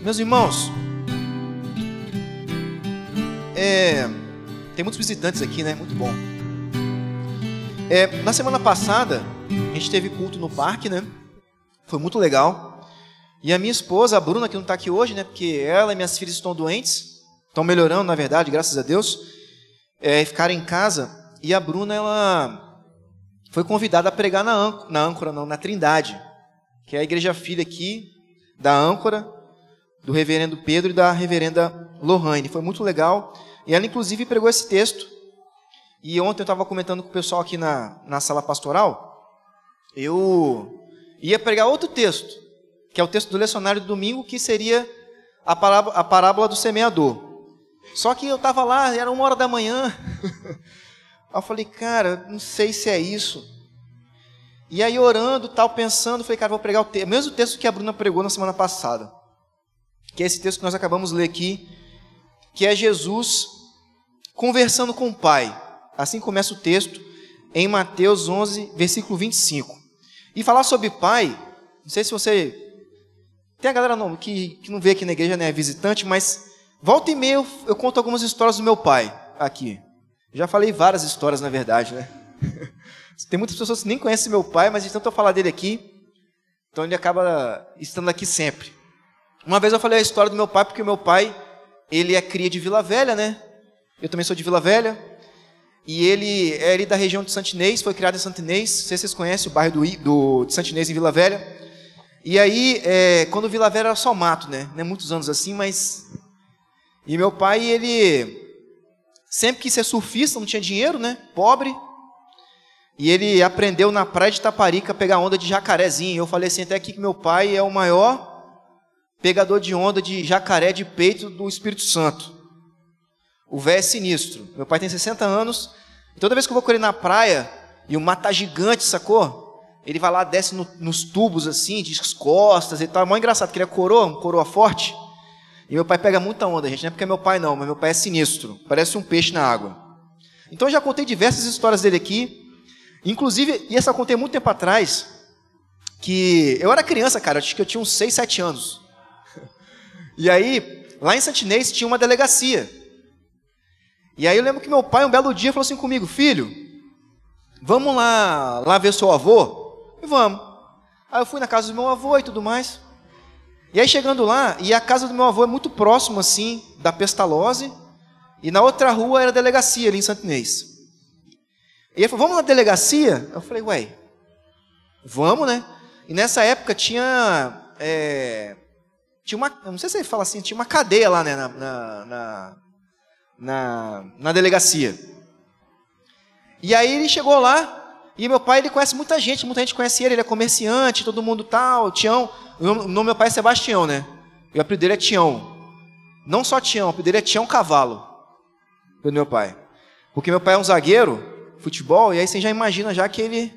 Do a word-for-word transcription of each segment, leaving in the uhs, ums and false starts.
Meus irmãos, é, tem muitos visitantes aqui, né? Muito bom. É, na semana passada, a gente teve culto no parque, né? Foi muito legal. E a minha esposa, a Bruna, que não está aqui hoje, né? Porque ela e minhas filhas estão doentes. Estão melhorando, na verdade, graças a Deus. É, ficaram em casa. E a Bruna, ela foi convidada a pregar na âncora, na âncora, não, na Trindade, que é a igreja filha aqui da âncora, do reverendo Pedro e da reverenda Lohane. Foi muito legal. E ela, inclusive, pregou esse texto. E ontem eu estava comentando com o pessoal aqui na, na sala pastoral. Eu ia pregar outro texto, que é o texto do lecionário do domingo, que seria a parábola, a parábola do semeador. Só que eu estava lá, era uma hora da manhã. Aí eu falei, cara, não sei se é isso. E aí, orando, tal, pensando, falei, cara, vou pregar o, te- o mesmo texto que a Bruna pregou na semana passada. Que é esse texto que nós acabamos de ler aqui, que é Jesus conversando com o Pai. Assim começa o texto, em Mateus onze, versículo vinte e cinco. E falar sobre Pai, não sei se você... Tem a galera não, que, que não vê aqui na igreja, né, é visitante, mas volta e meia eu, eu conto algumas histórias do meu pai aqui. Já falei várias histórias, na verdade, né? Tem muitas pessoas que nem conhecem meu pai, mas de tanto eu falar dele aqui, então ele acaba estando aqui sempre. Uma vez eu falei a história do meu pai, porque o meu pai, ele é cria de Vila Velha, né? Eu também sou de Vila Velha. E ele é ali da região de Santo Inês, foi criado em Santo Inês. Não sei se vocês conhecem o bairro do, do, de Santo Inês, em Vila Velha. E aí, é, quando Vila Velha era só mato, né? Não é muitos anos assim, mas... E meu pai, ele sempre quis ser surfista, não tinha dinheiro, né? Pobre. E ele aprendeu na praia de Taparica a pegar onda de jacarezinho. Eu falei assim até aqui que meu pai é o maior pegador de onda de jacaré de peito do Espírito Santo. O velho é sinistro. Meu pai tem sessenta anos. E toda vez que eu vou com ele na praia, e o mar tá gigante, sacou? Ele vai lá, desce no, nos tubos assim, de costas e tal. É mó engraçado, porque ele é coroa, um coroa forte. E meu pai pega muita onda, gente. Não é porque é meu pai não, mas meu pai é sinistro. Parece um peixe na água. Então eu já contei diversas histórias dele aqui. Inclusive, e essa eu contei muito tempo atrás, que eu era criança, cara. Acho que eu tinha uns seis, sete anos. E aí, lá em Santo Inês tinha uma delegacia. E aí eu lembro que meu pai, um belo dia, falou assim comigo, filho, vamos lá, lá ver seu avô? E vamos. Aí eu fui na casa do meu avô e tudo mais. E aí chegando lá, e a casa do meu avô é muito próximo, assim, da Pestalozzi, e na outra rua era a delegacia, ali em Santo Inês. E ele falou, vamos na delegacia? Eu falei, ué, vamos, né? E nessa época tinha... É, tinha uma, não sei se ele fala assim, tinha uma cadeia lá, né, na... na, na Na, na delegacia. E aí ele chegou lá, e meu pai, ele conhece muita gente, muita gente conhece ele, ele é comerciante, todo mundo tal, Tião. O nome do meu pai é Sebastião, né? E o apelido dele é Tião. Não só Tião, o apelido dele é Tião Cavalo, do meu pai. Porque meu pai é um zagueiro, futebol, e aí você já imagina já que ele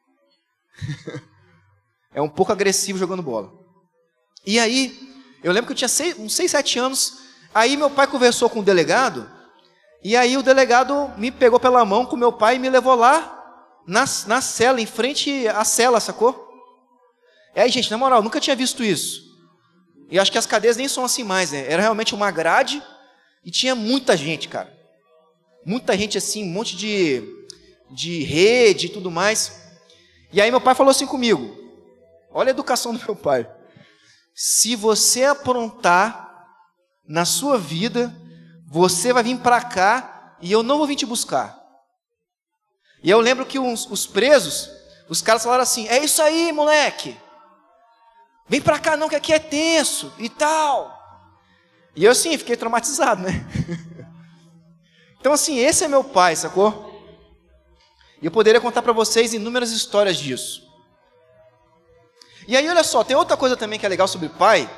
é um pouco agressivo jogando bola. E aí, eu lembro que eu tinha seis, uns seis, sete anos. Aí meu pai conversou com o delegado, e aí o delegado me pegou pela mão com meu pai e me levou lá na, na cela, em frente à cela, sacou? E aí, gente, na moral, nunca tinha visto isso. E acho que as cadeias nem são assim mais, né? Era realmente uma grade e tinha muita gente, cara. Muita gente assim, um monte de, de rede e tudo mais. E aí meu pai falou assim comigo, olha a educação do meu pai. Se você aprontar na sua vida, você vai vir para cá e eu não vou vir te buscar. E eu lembro que os, os presos, os caras falaram assim, é isso aí, moleque. Vem para cá não, que aqui é tenso e tal. E eu sim, fiquei traumatizado, né? Então assim, esse é meu pai, sacou? E eu poderia contar para vocês inúmeras histórias disso. E aí, olha só, tem outra coisa também que é legal sobre pai,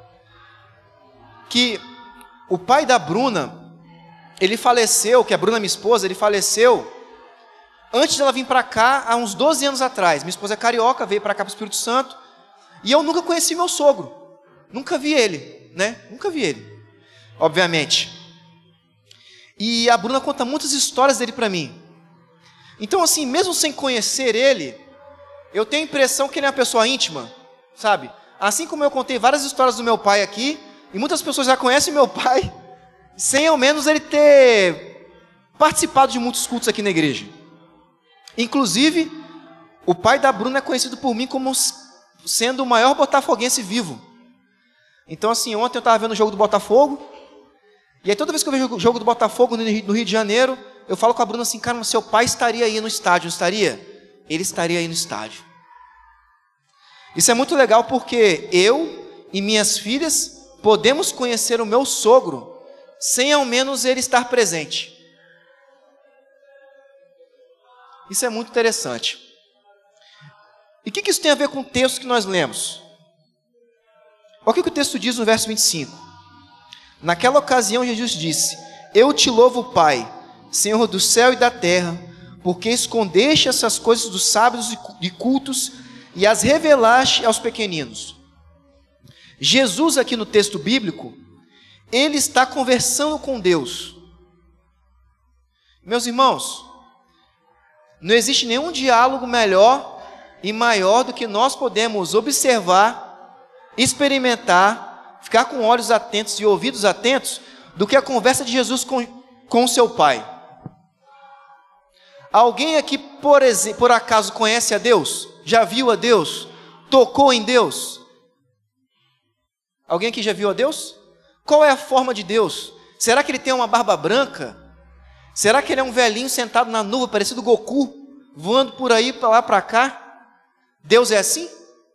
que o pai da Bruna, ele faleceu, que a Bruna, minha esposa, ele faleceu antes dela vir para cá, há uns doze anos atrás. Minha esposa é carioca, veio para cá para o Espírito Santo, e eu nunca conheci meu sogro, nunca vi ele, né? Nunca vi ele, obviamente. E a Bruna conta muitas histórias dele para mim. Então assim, mesmo sem conhecer ele, eu tenho a impressão que ele é uma pessoa íntima, sabe? Assim como eu contei várias histórias do meu pai aqui, E muitas pessoas já conhecem meu pai, sem ao menos ele ter participado de muitos cultos aqui na igreja. Inclusive, o pai da Bruna é conhecido por mim como sendo o maior botafoguense vivo. Então, assim, ontem eu estava vendo o jogo do Botafogo, e aí toda vez que eu vejo o jogo do Botafogo no Rio de Janeiro, eu falo com a Bruna assim, cara, seu pai estaria aí no estádio, não estaria? Ele estaria aí no estádio. Isso é muito legal porque eu e minhas filhas podemos conhecer o meu sogro sem ao menos ele estar presente. Isso é muito interessante. E o que, que isso tem a ver com o texto que nós lemos? Olha o que, que o texto diz no verso vinte e cinco. Naquela ocasião Jesus disse, eu te louvo, Pai, Senhor do céu e da terra, porque escondeste essas coisas dos sábios e cultos e as revelaste aos pequeninos. Jesus aqui no texto bíblico, ele está conversando com Deus. Meus irmãos, não existe nenhum diálogo melhor e maior do que nós podemos observar, experimentar, ficar com olhos atentos e ouvidos atentos, do que a conversa de Jesus com, com seu Pai. Alguém aqui, por, por acaso, conhece a Deus? Já viu a Deus? Tocou em Deus? Alguém aqui já viu a Deus? Qual é a forma de Deus? Será que ele tem uma barba branca? Será que ele é um velhinho sentado na nuvem, parecido Goku, voando por aí, para lá, para cá? Deus é assim?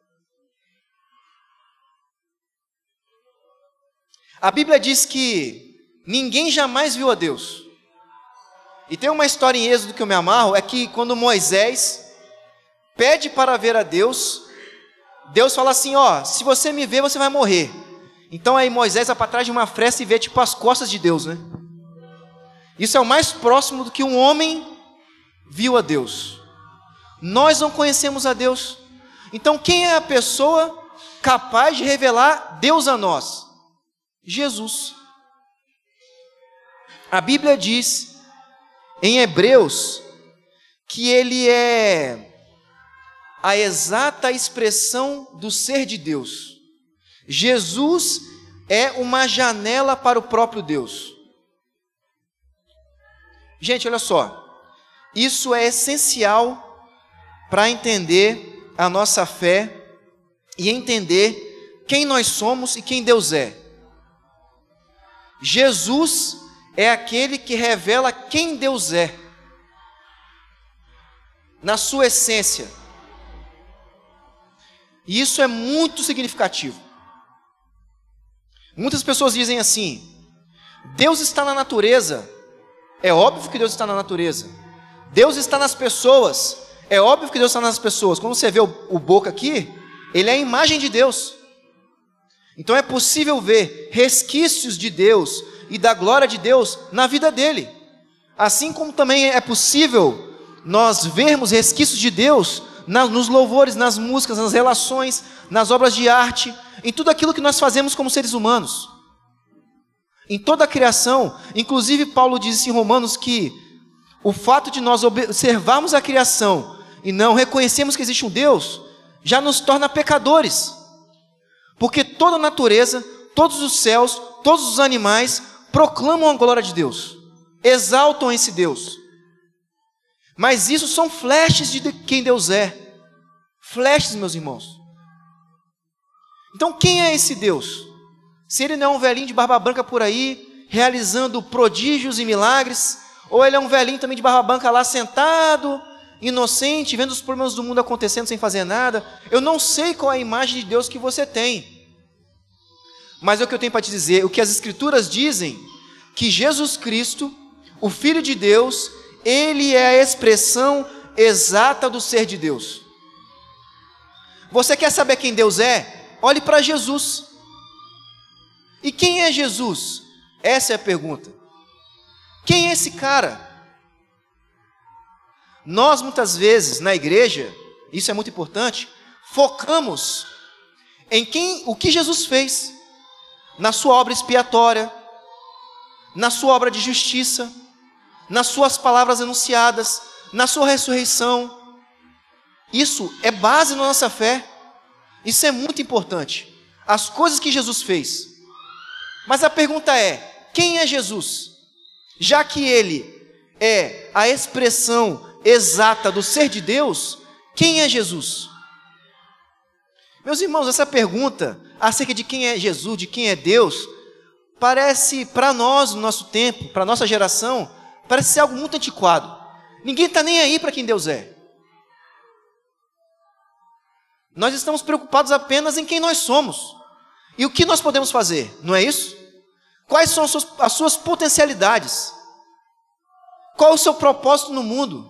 A Bíblia diz que ninguém jamais viu a Deus. E tem uma história em Êxodo que eu me amarro, é que quando Moisés pede para ver a Deus, Deus fala assim, ó, se você me ver, você vai morrer. Então aí Moisés vai para trás de uma fresta e vê tipo as costas de Deus, né? Isso é o mais próximo do que um homem viu a Deus. Nós não conhecemos a Deus. Então quem é a pessoa capaz de revelar Deus a nós? Jesus. A Bíblia diz em Hebreus que ele é a exata expressão do ser de Deus. Jesus é uma janela para o próprio Deus. Gente, olha só, isso é essencial para entender a nossa fé e entender quem nós somos e quem Deus é. Jesus é aquele que revela quem Deus é, na sua essência. E isso é muito significativo. Muitas pessoas dizem assim, Deus está na natureza. É óbvio que Deus está na natureza. Deus está nas pessoas. É óbvio que Deus está nas pessoas. Quando você vê o, o Boca aqui, ele é a imagem de Deus. Então é possível ver resquícios de Deus e da glória de Deus na vida dele. Assim como também é possível nós vermos resquícios de Deus na, nos louvores, nas músicas, nas relações, nas obras de arte, em tudo aquilo que nós fazemos como seres humanos. Em toda a criação, inclusive Paulo diz em Romanos que o fato de nós observarmos a criação e não reconhecermos que existe um Deus, já nos torna pecadores. Porque toda a natureza, todos os céus, todos os animais proclamam a glória de Deus, exaltam esse Deus. Mas isso são flashes de quem Deus é. Flashes, meus irmãos. Então quem é esse Deus? Se ele não é um velhinho de barba branca por aí, realizando prodígios e milagres, ou ele é um velhinho também de barba branca lá sentado, inocente, vendo os problemas do mundo acontecendo sem fazer nada, eu não sei qual é a imagem de Deus que você tem. Mas é o que eu tenho para te dizer, o que as Escrituras dizem, que Jesus Cristo, o Filho de Deus, ele é a expressão exata do ser de Deus. Você quer saber quem Deus é? Olhe para Jesus. E quem é Jesus? Essa é a pergunta. Quem é esse cara? Nós muitas vezes na igreja, isso é muito importante, focamos em quem, o que Jesus fez, na sua obra expiatória, na sua obra de justiça, nas suas palavras anunciadas, na sua ressurreição. Isso é base na nossa fé. Isso é muito importante. As coisas que Jesus fez. Mas a pergunta é, quem é Jesus? Já que ele é a expressão exata do ser de Deus, quem é Jesus? Meus irmãos, essa pergunta acerca de quem é Jesus, de quem é Deus, parece para nós, no nosso tempo, para a nossa geração, parece ser algo muito antiquado. Ninguém está nem aí para quem Deus é. Nós estamos preocupados apenas em quem nós somos. E o que nós podemos fazer, não é isso? Quais são as suas, as suas potencialidades? Qual é o seu propósito no mundo?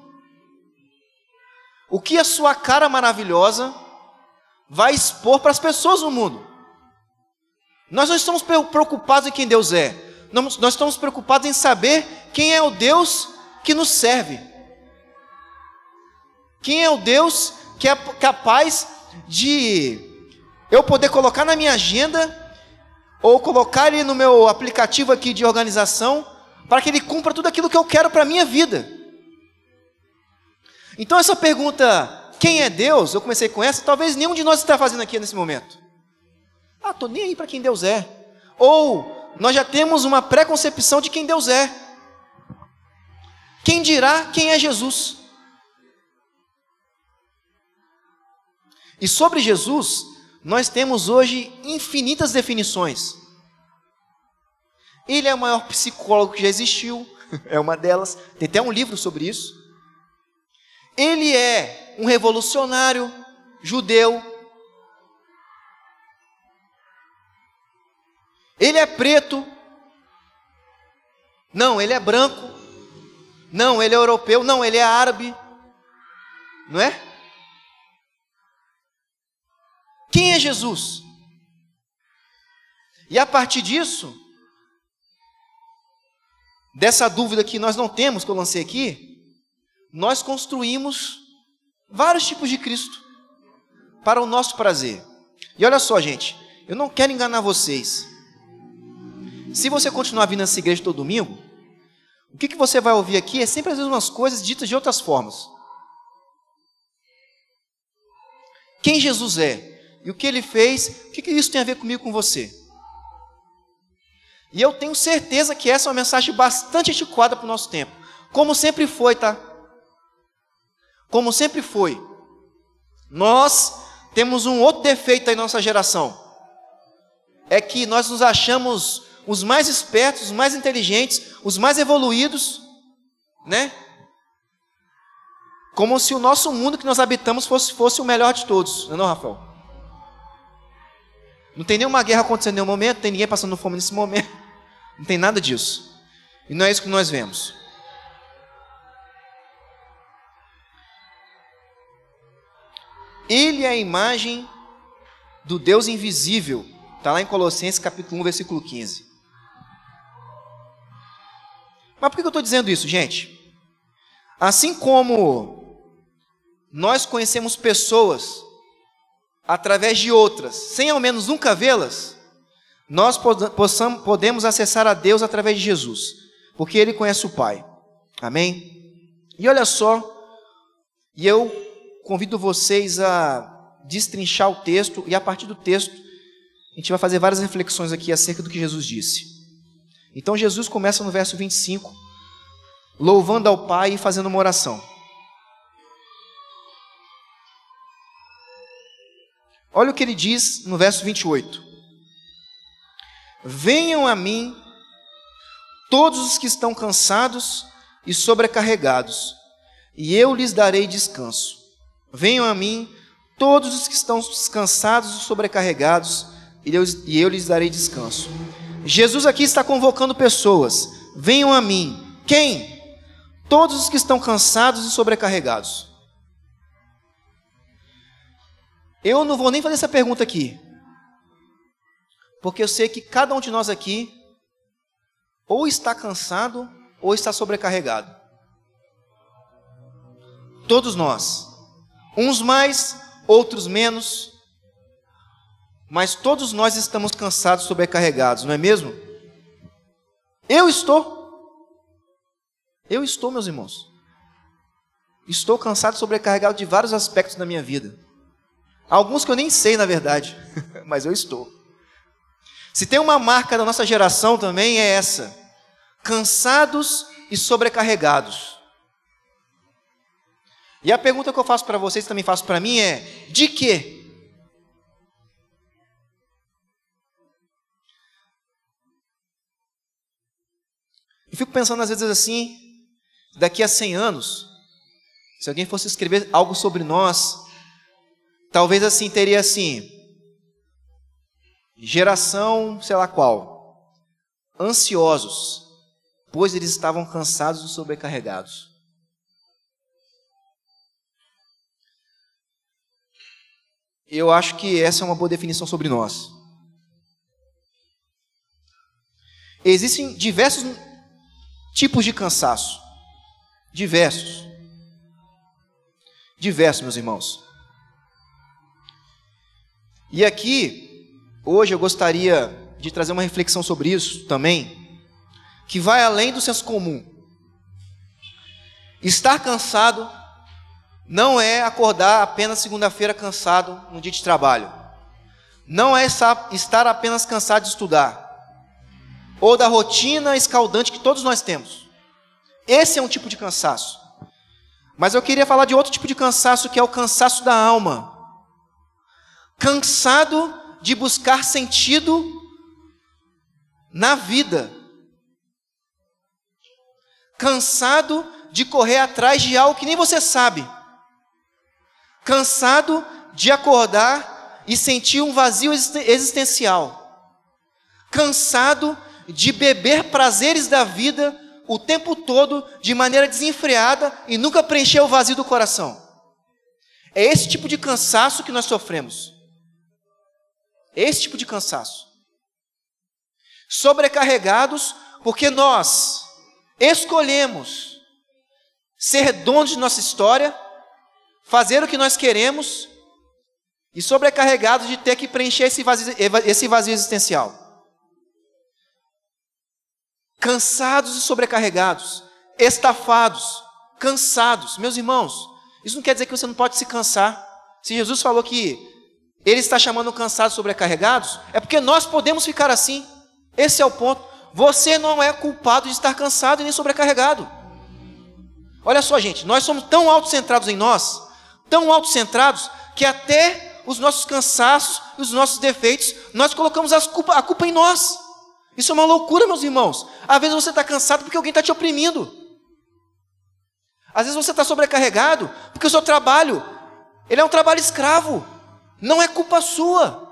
O que a sua cara maravilhosa vai expor para as pessoas no mundo? Nós não estamos preocupados em quem Deus é. Nós estamos preocupados em saber quem é o Deus que nos serve. Quem é o Deus que é capaz de eu poder colocar na minha agenda ou colocar ele no meu aplicativo aqui de organização para que ele cumpra tudo aquilo que eu quero para a minha vida. Então essa pergunta, quem é Deus? Eu comecei com essa, talvez nenhum de nós está fazendo aqui nesse momento. Ah, estou nem aí para quem Deus é. Ou nós já temos uma preconcepção de quem Deus é. Quem dirá quem é Jesus? E sobre Jesus, nós temos hoje infinitas definições. Ele é o maior psicólogo que já existiu, é uma delas, tem até um livro sobre isso. Ele é um revolucionário judeu. Ele é preto. Não, ele é branco. Não, ele é europeu. Não, ele é árabe. Não é? Quem é Jesus? E a partir disso, dessa dúvida que nós não temos, que eu lancei aqui, nós construímos vários tipos de Cristo para o nosso prazer. E olha só, gente, eu não quero enganar vocês. Se você continuar vindo nessa igreja todo domingo, o que, que você vai ouvir aqui é sempre as mesmas coisas ditas de outras formas. Quem Jesus é? E o que ele fez? O que, que isso tem a ver comigo, com você? E eu tenho certeza que essa é uma mensagem bastante antiquada para o nosso tempo. Como sempre foi, tá? Como sempre foi. Nós temos um outro defeito aí na nossa geração. É que nós nos achamos os mais espertos, os mais inteligentes, os mais evoluídos, né? Como se o nosso mundo que nós habitamos fosse, fosse o melhor de todos. Não é não, Rafael? Não tem nenhuma guerra acontecendo em nenhum momento, não tem ninguém passando fome nesse momento. Não tem nada disso. E não é isso que nós vemos. Ele é a imagem do Deus invisível. Está lá em Colossenses capítulo um, versículo quinze. Mas por que eu estou dizendo isso, gente? Assim como nós conhecemos pessoas através de outras, sem ao menos nunca vê-las, nós possamos, podemos acessar a Deus através de Jesus, porque Ele conhece o Pai. Amém? E olha só, e eu convido vocês a destrinchar o texto, e a partir do texto, a gente vai fazer várias reflexões aqui acerca do que Jesus disse. Então Jesus começa no verso vinte e cinco, louvando ao Pai e fazendo uma oração. Olha o que ele diz no verso vinte e oito. Venham a mim todos os que estão cansados e sobrecarregados, e eu lhes darei descanso. Venham a mim todos os que estão cansados e sobrecarregados, e eu, e eu lhes darei descanso. Jesus aqui está convocando pessoas. Venham a mim. Quem? Todos os que estão cansados e sobrecarregados. Eu não vou nem fazer essa pergunta aqui, porque eu sei que cada um de nós aqui ou está cansado ou está sobrecarregado. Todos nós. Uns mais, outros menos, mas todos nós estamos cansados e sobrecarregados, não é mesmo? Eu estou. Eu estou, meus irmãos. Estou cansado e sobrecarregado de vários aspectos da minha vida. Alguns que eu nem sei, na verdade, mas eu estou. Se tem uma marca da nossa geração também é essa: cansados e sobrecarregados. E a pergunta que eu faço para vocês, também faço para mim, é: de quê? Eu fico pensando às vezes assim, daqui a cem anos, se alguém fosse escrever algo sobre nós, talvez assim, teria assim, geração, sei lá qual, ansiosos, pois eles estavam cansados e sobrecarregados. Eu acho que essa é uma boa definição sobre nós. Existem diversos tipos de cansaço. Diversos. Diversos, meus irmãos. E aqui, hoje eu gostaria de trazer uma reflexão sobre isso também, que vai além do senso comum. Estar cansado não é acordar apenas segunda-feira cansado no dia de trabalho. Não é estar apenas cansado de estudar, ou da rotina escaldante que todos nós temos. Esse é um tipo de cansaço. Mas eu queria falar de outro tipo de cansaço, que é o cansaço da alma. Cansado de buscar sentido na vida. Cansado de correr atrás de algo que nem você sabe. Cansado de acordar e sentir um vazio existencial. Cansado de beber prazeres da vida o tempo todo, de maneira desenfreada, e nunca preencher o vazio do coração. É esse tipo de cansaço que nós sofremos. É esse tipo de cansaço. Sobrecarregados, porque nós escolhemos ser donos de nossa história, fazer o que nós queremos, e sobrecarregados de ter que preencher esse vazio, esse vazio existencial. Cansados e sobrecarregados, estafados, cansados. Meus irmãos, isso não quer dizer que você não pode se cansar. Se Jesus falou que Ele está chamando cansados e sobrecarregados, é porque nós podemos ficar assim. Esse é o ponto. Você não é culpado de estar cansado e nem sobrecarregado. Olha só, gente, nós somos tão autocentrados em nós, tão autocentrados, que até os nossos cansaços, os nossos defeitos, nós colocamos as culpa, a culpa em nós. Isso é uma loucura, meus irmãos. Às vezes você está cansado porque alguém está te oprimindo. Às vezes você está sobrecarregado porque o seu trabalho, ele é um trabalho escravo. Não é culpa sua.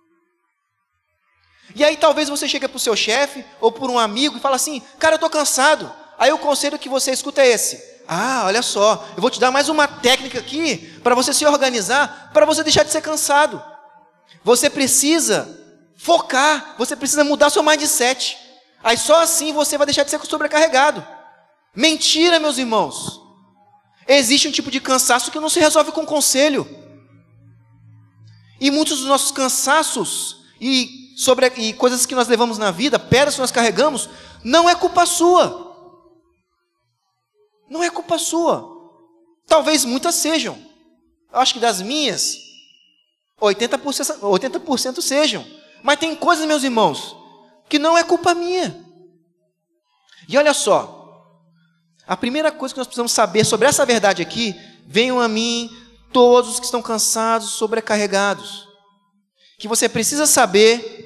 E aí talvez você chegue para o seu chefe ou por um amigo e fala assim: cara, eu estou cansado. Aí o conselho que você escuta é esse: ah, olha só, eu vou te dar mais uma técnica aqui para você se organizar, para você deixar de ser cansado. Você precisa focar, você precisa mudar seu mindset. Aí só assim você vai deixar de ser sobrecarregado. Mentira, meus irmãos. Existe um tipo de cansaço que não se resolve com conselho. E muitos dos nossos cansaços e, sobre, e coisas que nós levamos na vida, pedras que nós carregamos, não é culpa sua. Não é culpa sua. Talvez muitas sejam. Eu acho que das minhas, oitenta por cento, oitenta por cento sejam. Mas tem coisas, meus irmãos, que não é culpa minha. E olha só, a primeira coisa que nós precisamos saber sobre essa verdade aqui: venham a mim todos os que estão cansados, sobrecarregados. Que você precisa saber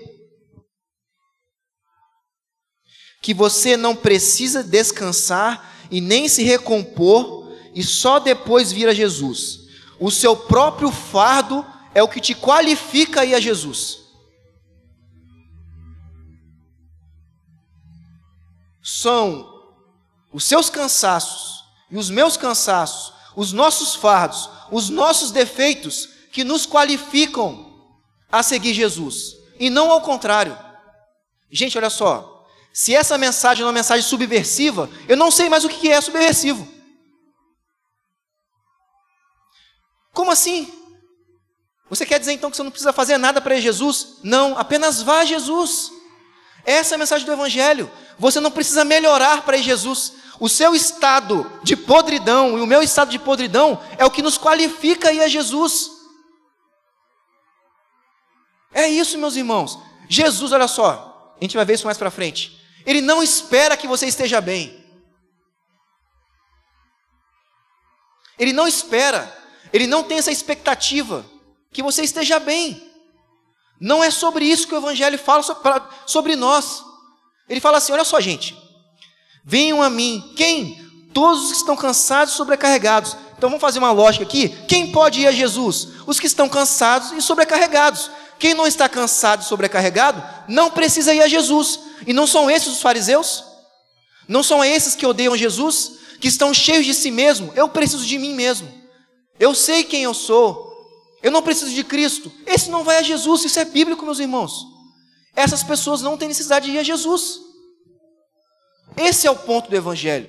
que você não precisa descansar e nem se recompor e só depois vir a Jesus. O seu próprio fardo é o que te qualifica a ir a Jesus. São os seus cansaços e os meus cansaços, os nossos fardos, os nossos defeitos que nos qualificam a seguir Jesus, e não ao contrário. Gente, olha só, se essa mensagem é uma mensagem subversiva, eu não sei mais o que é subversivo. Como assim? Você quer dizer então que você não precisa fazer nada para ir a Jesus? Não, apenas vá a Jesus. Essa é a mensagem do Evangelho. Você não precisa melhorar para ir a Jesus. O seu estado de podridão e o meu estado de podridão é o que nos qualifica a ir a Jesus. É isso, meus irmãos. Jesus, olha só, a gente vai ver isso mais para frente. Ele não espera que você esteja bem. Ele não espera, ele não tem essa expectativa que você esteja bem. Não é sobre isso que o Evangelho fala sobre nós. Ele fala assim, olha só gente, venham a mim, quem? Todos os que estão cansados e sobrecarregados. Então vamos fazer uma lógica aqui, quem pode ir a Jesus? Os que estão cansados e sobrecarregados. Quem não está cansado e sobrecarregado, não precisa ir a Jesus. E não são esses os fariseus? Não são esses que odeiam Jesus? Que estão cheios de si mesmo? Eu preciso de mim mesmo. Eu sei quem eu sou. Eu não preciso de Cristo. Esse não vai a Jesus, isso é bíblico, meus irmãos. Essas pessoas não têm necessidade de ir a Jesus. Esse é o ponto do Evangelho.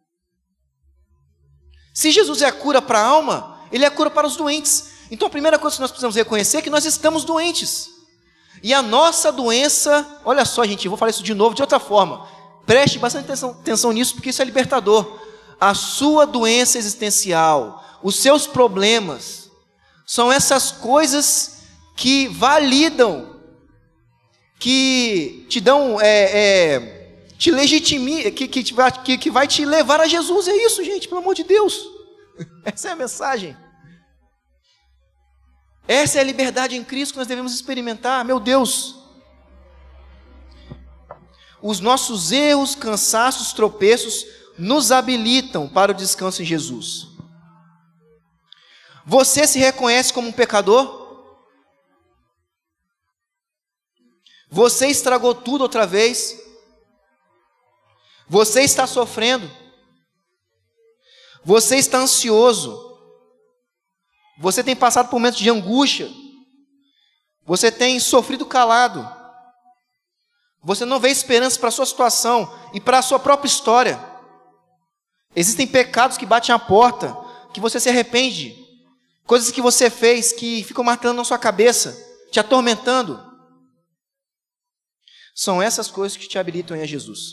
Se Jesus é a cura para a alma, Ele é a cura para os doentes. Então a primeira coisa que nós precisamos reconhecer é que nós estamos doentes. E a nossa doença, olha só gente, eu vou falar isso de novo, de outra forma. Preste bastante atenção, atenção nisso, porque isso é libertador. A sua doença existencial, os seus problemas, são essas coisas que validam, que te dão, é, é, te legitimam, que, que, que, que vai te levar a Jesus. É isso, gente, pelo amor de Deus. Essa é a mensagem. Essa é a liberdade em Cristo que nós devemos experimentar. Meu Deus. Os nossos erros, cansaços, tropeços nos habilitam para o descanso em Jesus. Você se reconhece como um pecador? Você estragou tudo outra vez? Você está sofrendo? Você está ansioso? Você tem passado por momentos de angústia? Você tem sofrido calado? Você não vê esperança para a sua situação e para a sua própria história? Existem pecados que batem à porta, que você se arrepende, coisas que você fez que ficam martelando na sua cabeça, te atormentando. São essas coisas que te habilitam a Jesus.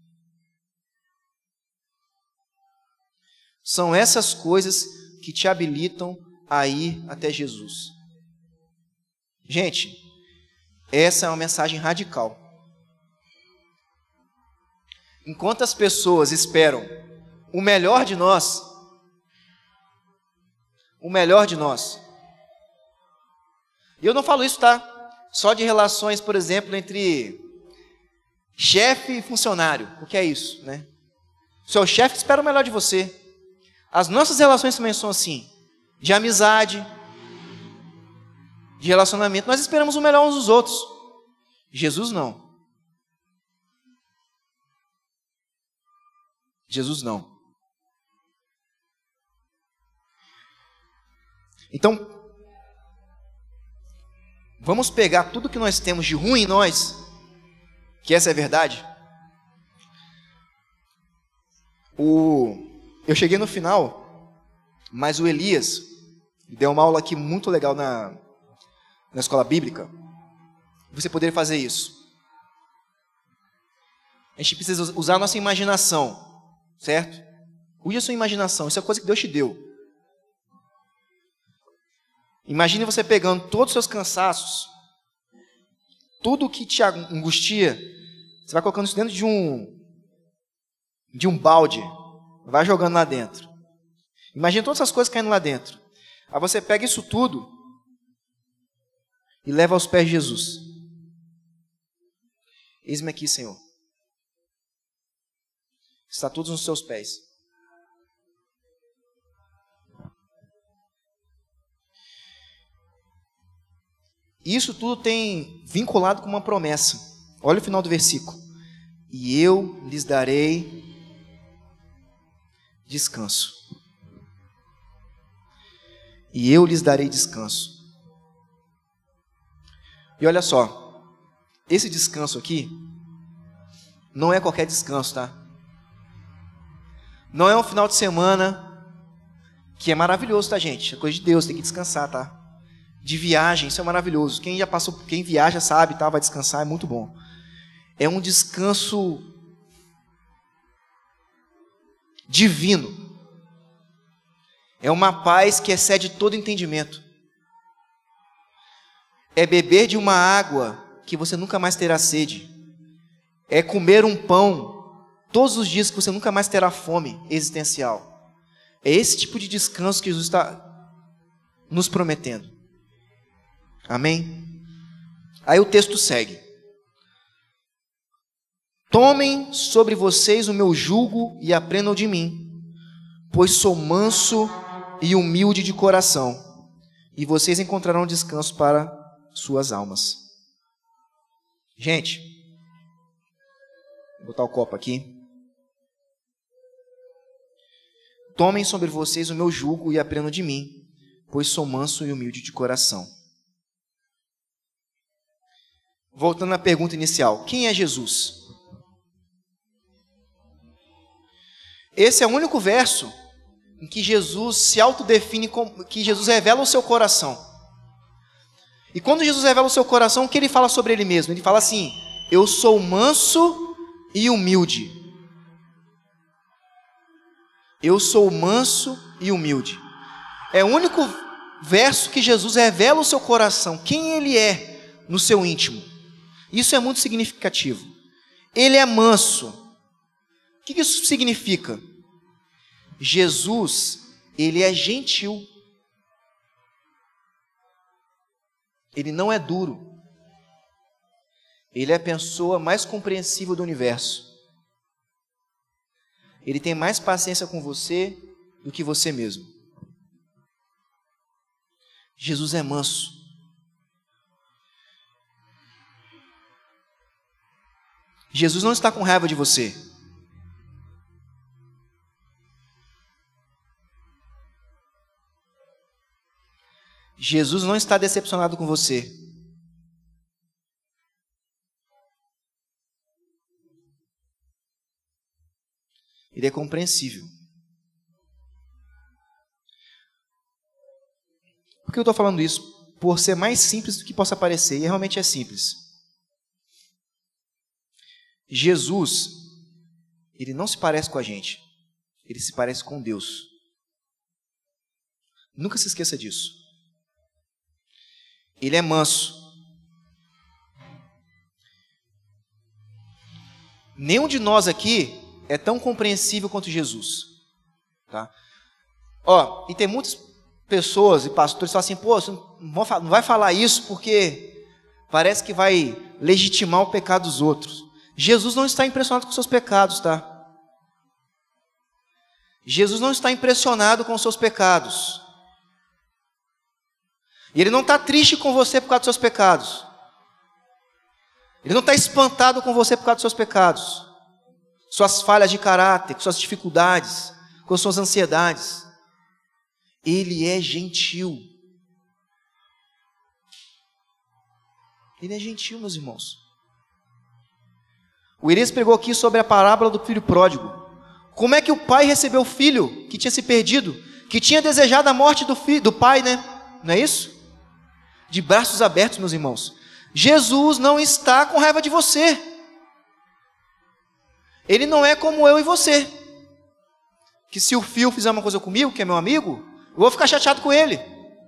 São essas coisas que te habilitam a ir até Jesus. Gente, essa é uma mensagem radical. Enquanto as pessoas esperam o melhor de nós, o melhor de nós. E eu não falo isso, tá? Só de relações, por exemplo, entre chefe e funcionário. O que é isso, né? O seu chefe espera o melhor de você. As nossas relações também são assim. De amizade, de relacionamento. Nós esperamos o melhor uns dos outros. Jesus não. Jesus não. Então, vamos pegar tudo que nós temos de ruim em nós, que essa é a verdade. O... Eu cheguei no final, mas o Elias deu uma aula aqui muito legal na, na escola bíblica. Você poderia fazer isso. A gente precisa usar a nossa imaginação, certo? Use a sua imaginação, isso é coisa que Deus te deu. Imagine você pegando todos os seus cansaços, tudo que te angustia, você vai colocando isso dentro de um, de um balde, vai jogando lá dentro. Imagine todas essas coisas caindo lá dentro. Aí você pega isso tudo e leva aos pés de Jesus. Eis-me aqui, Senhor. Está tudo nos seus pés. Isso tudo tem vinculado com uma promessa. Olha o final do versículo. E eu lhes darei descanso. E eu lhes darei descanso. E olha só, esse descanso aqui não é qualquer descanso, tá? Não é um final de semana que é maravilhoso, tá, gente? É coisa de Deus, tem que descansar, tá? De viagem, isso é maravilhoso. Quem já passou, quem viaja sabe, tá? Vai descansar, é muito bom. É um descanso divino. É uma paz que excede todo entendimento. É beber de uma água que você nunca mais terá sede. É comer um pão todos os dias que você nunca mais terá fome existencial. É esse tipo de descanso que Jesus está nos prometendo. Amém? Aí o texto segue. Tomem sobre vocês o meu jugo e aprendam de mim, pois sou manso e humilde de coração, e vocês encontrarão descanso para suas almas. Gente, vou botar o copo aqui. Tomem sobre vocês o meu jugo e aprendam de mim, pois sou manso e humilde de coração. Voltando à pergunta inicial, quem é Jesus? Esse é o único verso em que Jesus se autodefine, que Jesus revela o seu coração. E quando Jesus revela o seu coração, o que ele fala sobre ele mesmo? Ele fala assim: eu sou manso e humilde. Eu sou manso e humilde. É o único verso que Jesus revela o seu coração, quem ele é no seu íntimo. Isso é muito significativo. Ele é manso. O que isso significa? Jesus, ele é gentil. Ele não é duro. Ele é a pessoa mais compreensível do universo. Ele tem mais paciência com você do que você mesmo. Jesus é manso. Jesus não está com raiva de você. Jesus não está decepcionado com você. Ele é compreensível. Por que eu estou falando isso? Por ser mais simples do que possa parecer, e realmente é simples. Jesus, ele não se parece com a gente, ele se parece com Deus. Nunca se esqueça disso. Ele é manso. Nenhum de nós aqui é tão compreensível quanto Jesus. Tá? Ó, e tem muitas pessoas e pastores que falam assim: pô, você não vai falar isso porque parece que vai legitimar o pecado dos outros. Jesus não está impressionado com seus pecados, tá? Jesus não está impressionado com os seus pecados. E Ele não está triste com você por causa dos seus pecados. Ele não está espantado com você por causa dos seus pecados, suas falhas de caráter, suas dificuldades, com suas ansiedades. Ele é gentil. Ele é gentil, meus irmãos. O Elias pregou aqui sobre a parábola do filho pródigo. Como é que o pai recebeu o filho que tinha se perdido, que tinha desejado a morte do, filho, do pai, né? Não é isso? De braços abertos, meus irmãos. Jesus não está com raiva de você. Ele não é como eu e você, que se o filho fizer uma coisa comigo, que é meu amigo, eu vou ficar chateado com ele.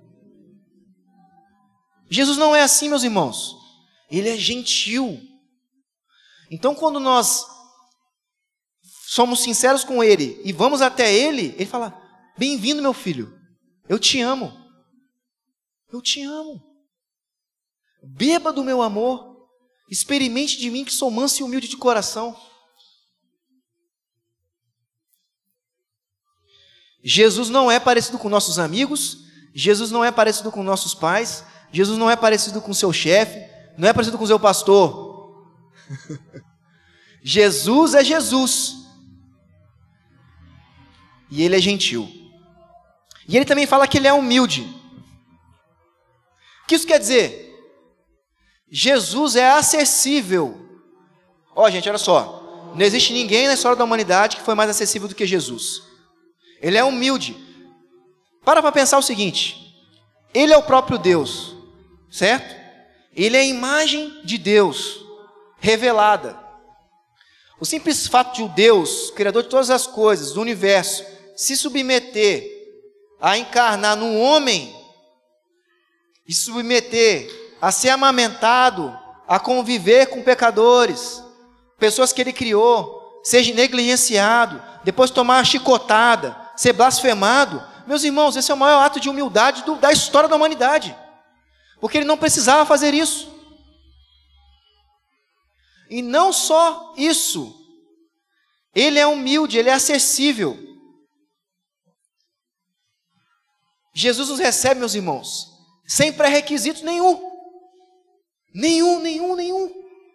Jesus não é assim, meus irmãos. Ele é gentil. Então, quando nós somos sinceros com Ele e vamos até Ele, Ele fala: bem-vindo, meu filho, eu te amo, eu te amo, beba do meu amor, experimente de mim que sou manso e humilde de coração. Jesus não é parecido com nossos amigos, Jesus não é parecido com nossos pais, Jesus não é parecido com seu chefe, não é parecido com seu pastor. Jesus é Jesus. E Ele é gentil. E Ele também fala que Ele é humilde. O que isso quer dizer? Jesus é acessível. Ó, oh, gente, olha só. Não existe ninguém na história da humanidade que foi mais acessível do que Jesus. Ele é humilde. Para para pensar o seguinte: Ele é o próprio Deus, certo? Ele é a imagem de Deus revelada. O simples fato de o Deus, Criador de todas as coisas, do universo, se submeter a encarnar num homem, e submeter a ser amamentado, a conviver com pecadores, pessoas que ele criou, seja negligenciado, depois tomar uma chicotada, ser blasfemado. Meus irmãos, esse é o maior ato de humildade do, da história da humanidade, porque ele não precisava fazer isso. E não só isso, ele é humilde, ele é acessível. Jesus nos recebe, meus irmãos, sem pré-requisitos nenhum. Nenhum, nenhum, nenhum.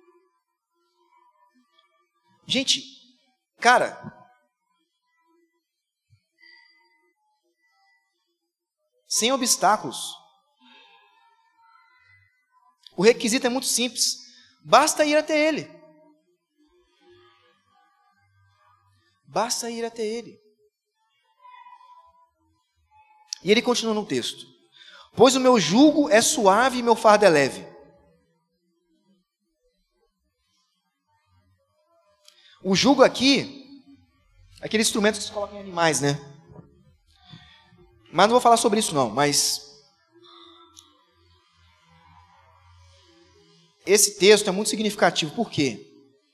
Gente, cara, sem obstáculos. O requisito é muito simples. Basta ir até Ele. Basta ir até Ele. E ele continua no texto. Pois o meu jugo é suave e meu fardo é leve. O jugo aqui, aquele instrumento que se coloca em animais, né? Mas não vou falar sobre isso não, mas esse texto é muito significativo. Por quê?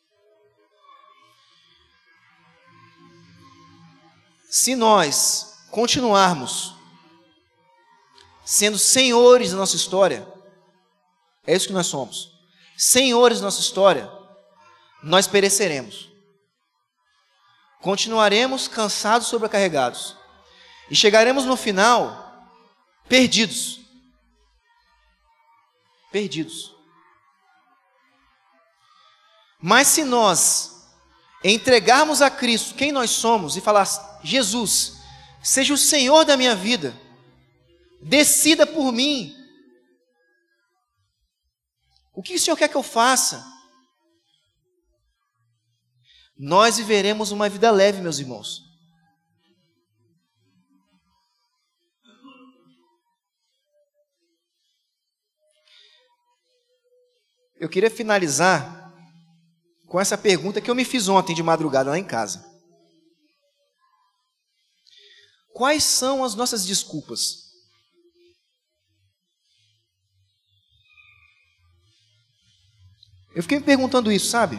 Se nós continuarmos sendo senhores da nossa história, é isso que nós somos, senhores da nossa história, nós pereceremos. Continuaremos cansados, sobrecarregados, e chegaremos no final perdidos. Perdidos. Mas se nós entregarmos a Cristo quem nós somos e falar: Jesus, seja o Senhor da minha vida, decida por mim, o que o Senhor quer que eu faça? Nós viveremos uma vida leve, meus irmãos. Eu queria finalizar com essa pergunta que eu me fiz ontem de madrugada lá em casa. Quais são as nossas desculpas? Eu fiquei me perguntando isso, sabe?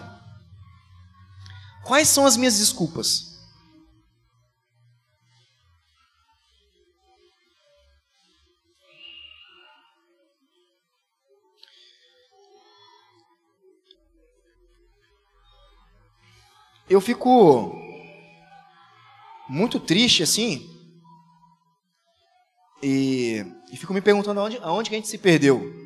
Quais são as minhas desculpas? Eu fico muito triste assim, e, e fico me perguntando aonde, aonde que a gente se perdeu.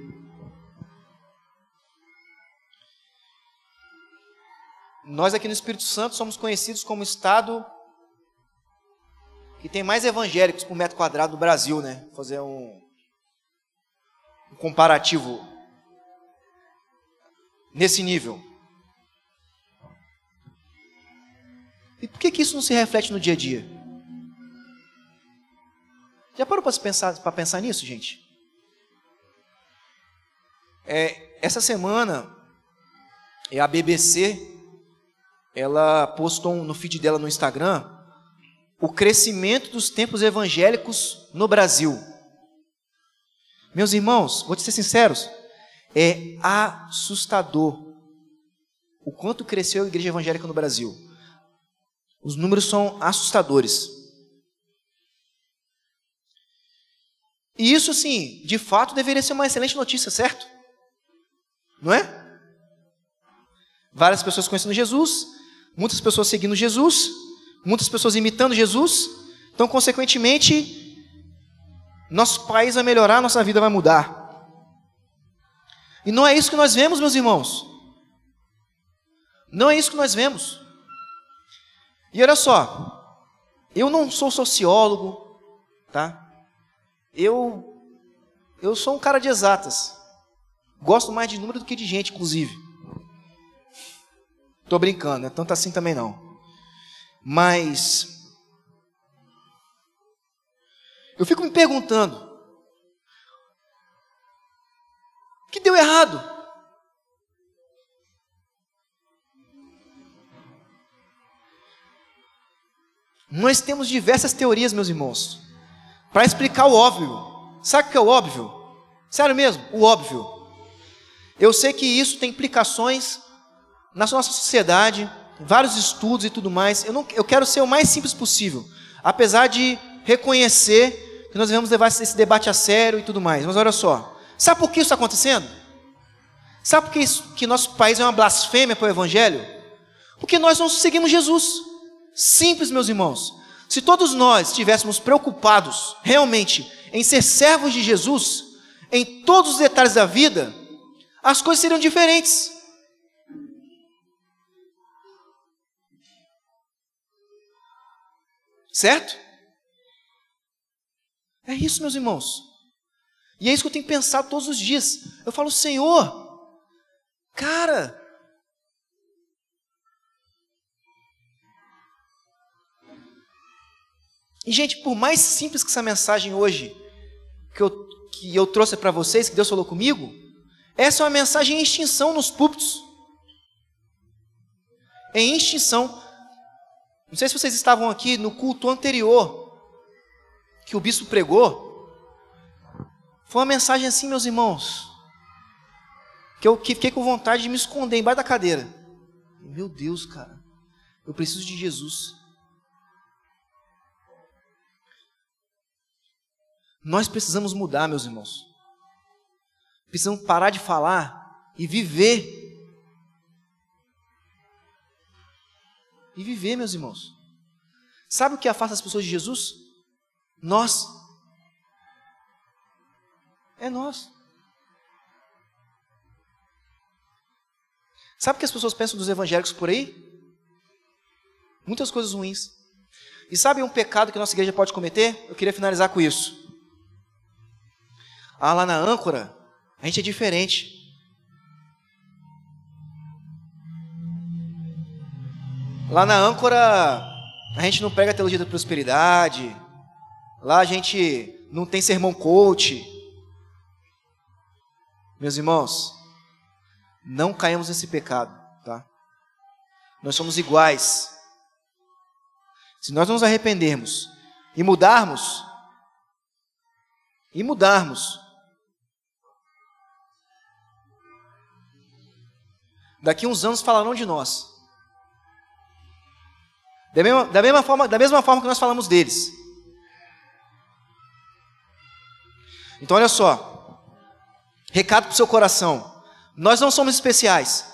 Nós aqui no Espírito Santo somos conhecidos como o estado que tem mais evangélicos por metro quadrado do Brasil, né? Vou fazer um, um comparativo nesse nível. E por que que isso não se reflete no dia a dia? Já parou para pensar, para pensar nisso, gente? É, essa semana, é a B B C, ela postou no feed dela no Instagram o crescimento dos templos evangélicos no Brasil. Meus irmãos, vou te ser sinceros, é assustador o quanto cresceu a igreja evangélica no Brasil. Os números são assustadores. E isso, sim, de fato, deveria ser uma excelente notícia, certo? Não é? Várias pessoas conhecendo Jesus, muitas pessoas seguindo Jesus, muitas pessoas imitando Jesus. Então, consequentemente, nosso país vai melhorar, nossa vida vai mudar. E não é isso que nós vemos, meus irmãos. Não é isso que nós vemos. E olha só, eu não sou sociólogo, tá? Eu, eu sou um cara de exatas. Gosto mais de número do que de gente, inclusive. Tô brincando, não é tanto assim também não. Mas eu fico me perguntando, o que deu errado? Nós temos diversas teorias, meus irmãos, para explicar o óbvio. Sabe o que é o óbvio? Sério mesmo, o óbvio. Eu sei que isso tem implicações na nossa sociedade, vários estudos e tudo mais. Eu, não, eu quero ser o mais simples possível, apesar de reconhecer que nós devemos levar esse debate a sério e tudo mais. Mas olha só, sabe por que isso está acontecendo? Sabe por que, isso, que nosso país é uma blasfêmia para o Evangelho? Porque nós não seguimos Jesus. Simples, meus irmãos. Se todos nós estivéssemos preocupados realmente em ser servos de Jesus, em todos os detalhes da vida, as coisas seriam diferentes. Certo? É isso, meus irmãos. E é isso que eu tenho pensado todos os dias. Eu falo, Senhor, cara, e gente, por mais simples que essa mensagem hoje, que eu, que eu trouxe para vocês, que Deus falou comigo, essa é uma mensagem em extinção nos púlpitos. Em extinção. Não sei se vocês estavam aqui no culto anterior, que o bispo pregou. Foi uma mensagem assim, meus irmãos, que eu que fiquei com vontade de me esconder embaixo da cadeira. Meu Deus, cara, eu preciso de Jesus. Nós precisamos mudar, meus irmãos. Precisamos parar de falar e viver. E viver, meus irmãos. Sabe o que afasta as pessoas de Jesus? Nós. É nós. Sabe o que as pessoas pensam dos evangélicos por aí? Muitas coisas ruins. E sabe um pecado que a nossa igreja pode cometer? Eu queria finalizar com isso. Ah, lá na âncora, a gente é diferente. Lá na âncora, a gente não prega a teologia da prosperidade. Lá a gente não tem sermão coach. Meus irmãos, não caímos nesse pecado, tá? Nós somos iguais. Se nós não nos arrependermos e mudarmos, e mudarmos, daqui uns anos falarão de nós. Da mesma, da mesma forma, da mesma forma que nós falamos deles. Então olha só, recado para o seu coração. Nós não somos especiais.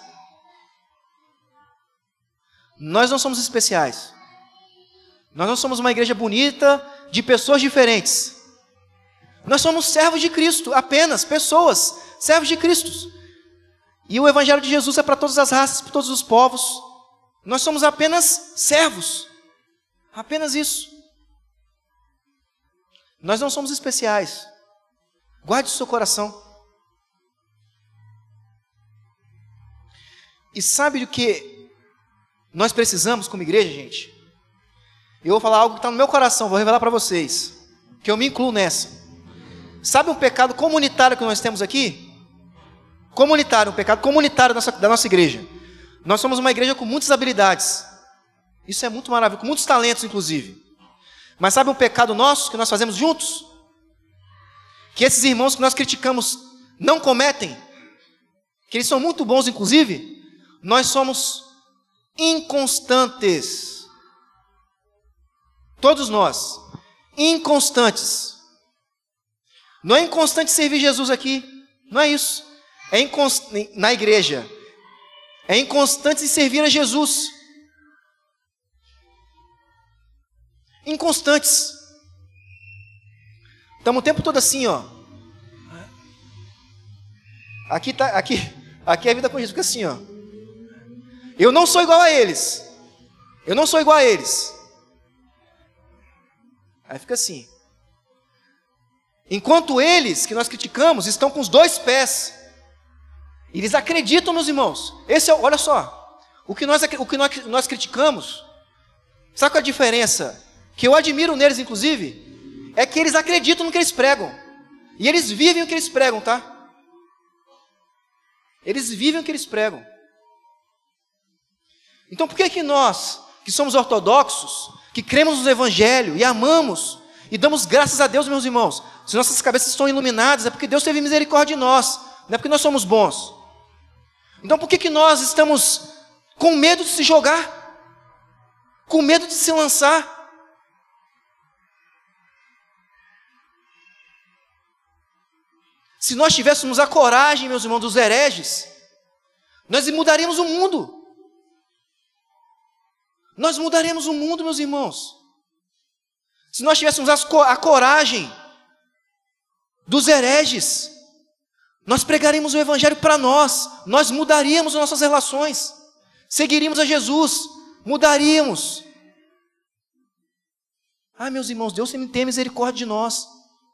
Nós não somos especiais. Nós não somos uma igreja bonita de pessoas diferentes. Nós somos servos de Cristo, apenas pessoas, servos de Cristo. E o Evangelho de Jesus é para todas as raças, para todos os povos. Nós somos apenas servos. Apenas isso. Nós não somos especiais. Guarde o seu coração. E sabe do que nós precisamos como igreja, gente? Eu vou falar algo que está no meu coração, vou revelar para vocês, que eu me incluo nessa. Sabe um pecado comunitário que nós temos aqui? Comunitário, um pecado comunitário da nossa, da nossa igreja. Nós somos uma igreja com muitas habilidades. Isso é muito maravilhoso, com muitos talentos, inclusive. Mas sabe um pecado nosso que nós fazemos juntos? Que esses irmãos que nós criticamos não cometem? Que eles são muito bons, inclusive? Nós somos inconstantes. Todos nós. Inconstantes. Não é inconstante servir Jesus aqui. Não é isso. É inconst... na igreja. É inconstante em servir a Jesus. Inconstantes. Estamos o tempo todo assim, ó. Aqui tá, aqui, aqui é a vida com Jesus, fica assim, ó. Eu não sou igual a eles. Eu não sou igual a eles. Aí fica assim. Enquanto eles, que nós criticamos, estão com os dois pés. Eles acreditam, meus irmãos. Esse é, olha só, o que nós, o que nós, nós criticamos, sabe qual é a diferença? Que eu admiro neles, inclusive, é que eles acreditam no que eles pregam. E eles vivem o que eles pregam, tá? Eles vivem o que eles pregam. Então por que que nós, que somos ortodoxos, que cremos no Evangelho e amamos, e damos graças a Deus, meus irmãos, se nossas cabeças estão iluminadas, é porque Deus teve misericórdia de nós, não é porque nós somos bons. Então por que que nós estamos com medo de se jogar? Com medo de se lançar? Se nós tivéssemos a coragem, meus irmãos, dos hereges, nós mudaríamos o mundo. Nós mudaremos o mundo, meus irmãos. Se nós tivéssemos a coragem dos hereges, nós pregaríamos o evangelho para nós, nós mudaríamos as nossas relações, seguiríamos a Jesus, mudaríamos. Ah, meus irmãos, Deus sempre tem misericórdia de nós.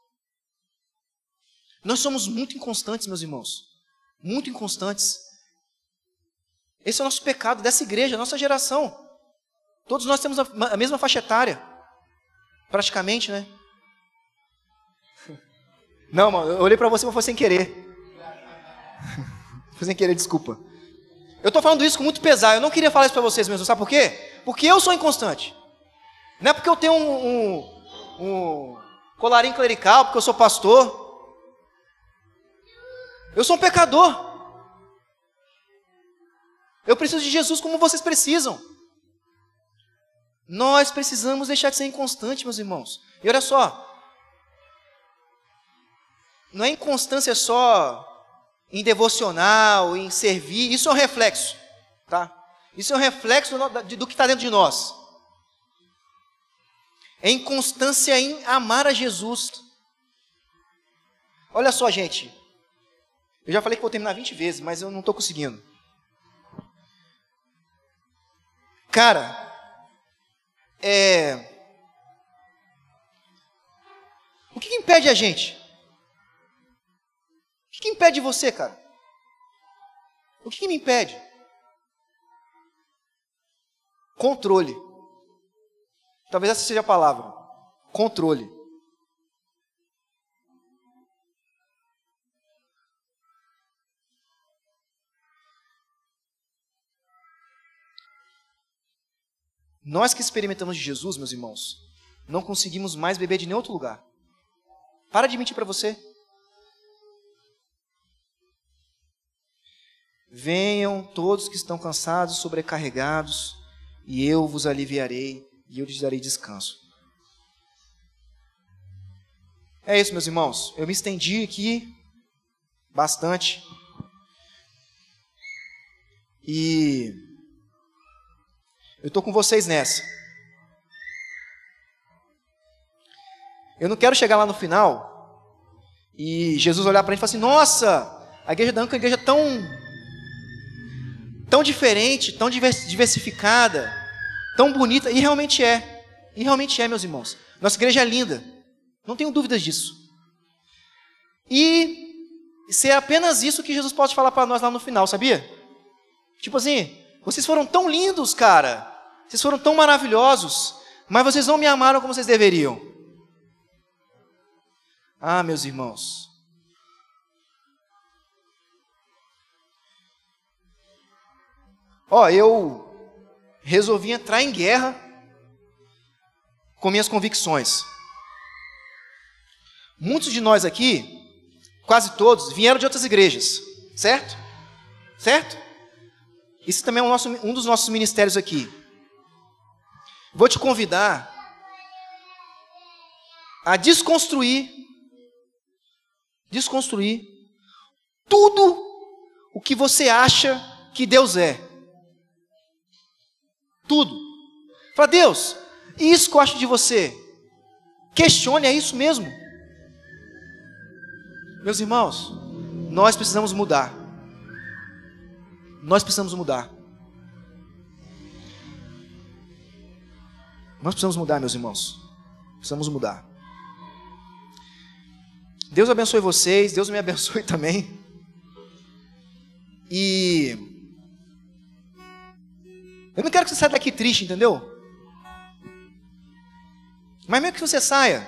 Nós somos muito inconstantes, meus irmãos, muito inconstantes. Esse é o nosso pecado dessa igreja, nossa geração. Todos nós temos a mesma faixa etária, praticamente, né? Não, mano, eu olhei para você, mas foi sem querer. Foi sem querer, desculpa. Eu estou falando isso com muito pesar, eu não queria falar isso para vocês mesmo, sabe por quê? Porque eu sou inconstante. Não é porque eu tenho um, um, um colarinho clerical, porque eu sou pastor. Eu sou um pecador. Eu preciso de Jesus como vocês precisam. Nós precisamos deixar de ser inconstante, meus irmãos. E olha só, não é inconstância só em devocional, em servir, isso é um reflexo, tá? Isso é um reflexo do, do que está dentro de nós. É inconstância em amar a Jesus. Olha só, gente, eu já falei que vou terminar vinte vezes, mas eu não estou conseguindo. Cara, é... o que, que impede a gente? O que, que impede você, cara? O que, que me impede? Controle. Talvez essa seja a palavra. Controle. Nós que experimentamos de Jesus, meus irmãos, não conseguimos mais beber de nenhum outro lugar. Para de mentir para você. Venham todos que estão cansados, sobrecarregados, e eu vos aliviarei, e eu lhes darei descanso. É isso, meus irmãos. Eu me estendi aqui bastante. E eu estou com vocês nessa. Eu não quero chegar lá no final e Jesus olhar para a gente e falar assim: nossa, a igreja da Anca é uma igreja tão, tão diferente, tão diversificada, tão bonita. E realmente é. E realmente é, meus irmãos. Nossa igreja é linda. Não tenho dúvidas disso. E se é apenas isso que Jesus pode falar para nós lá no final, sabia? Tipo assim, vocês foram tão lindos, cara. Vocês foram tão maravilhosos, mas vocês não me amaram como vocês deveriam. Ah, meus irmãos. Ó, eu resolvi entrar em guerra com minhas convicções. Muitos de nós aqui, quase todos, vieram de outras igrejas, certo? Certo? Isso também é um, nosso, um dos nossos ministérios aqui. Vou te convidar a desconstruir, desconstruir tudo o que você acha que Deus é. Tudo. Fala: Deus, isso que eu acho de você. Questione, é isso mesmo. Meus irmãos, nós precisamos mudar. Nós precisamos mudar. Nós precisamos mudar, meus irmãos. Precisamos mudar. Deus abençoe vocês, Deus me abençoe também. E eu não quero que você saia daqui triste, entendeu? Mas mesmo que você saia,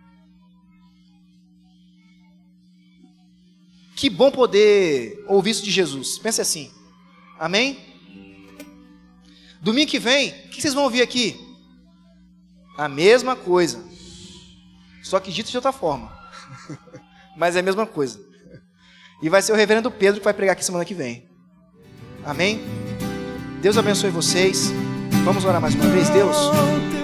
que bom poder ouvir isso de Jesus. Pense assim. Amém? Domingo que vem, o que vocês vão ouvir aqui? A mesma coisa. Só que dito de outra forma. Mas é a mesma coisa. E vai ser o reverendo Pedro que vai pregar aqui semana que vem. Amém? Deus abençoe vocês. Vamos orar mais uma vez, Deus?